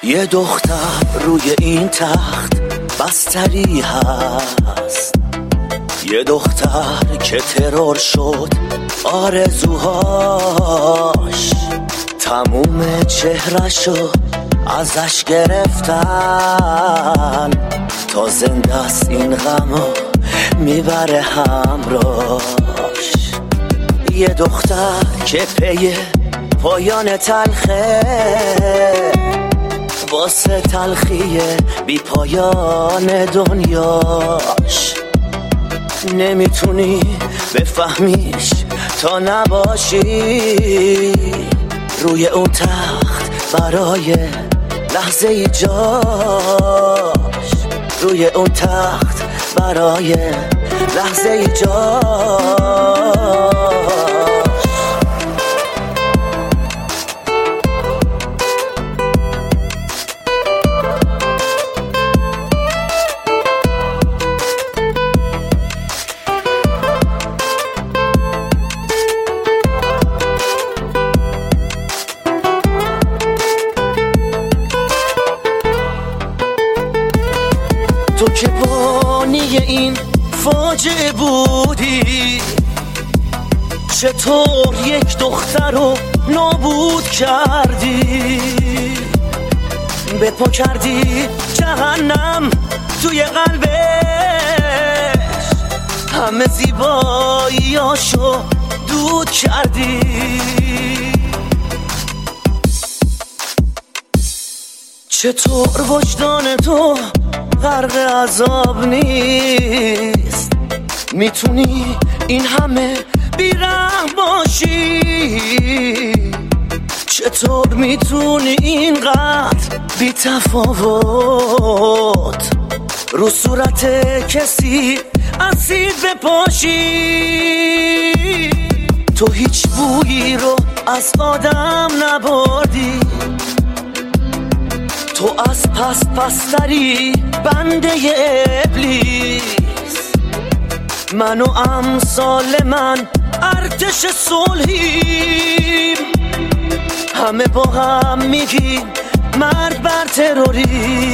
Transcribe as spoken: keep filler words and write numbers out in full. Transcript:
یه دختر روی این تخت بستری هست، یه دختر که ترور شد آرزوهاش، تموم چهرشو ازش گرفتن، تا زنده است این غمو میبره همراش. یه دختر که پی پایان تلخه، واسه تلخی بی پایان دنیاش، نمیتونی بفهمیش تا نباشی روی اون تخت برای لحظه ای جاش، روی اون تخت برای لحظه ای جاش. تو که بانی این فاجعه بودی، چطور یک دختر رو نابود کردی، به پا کردی جهنم توی قلبش، همه زیباییاشو دود کردی. چطور وجدان تو غرق عذاب نیست، میتونی این همه بیرحم باشی، چطور میتونی اینقدر بی تفاوت رو صورت کسی اسید بپاشی. تو هیچ بویی رو از آدم نبردی، تو از پس پستری بنده ابلیس، من و امثال من ارتش صلحیم، همه با هم میگیم مرد بر تروریسم.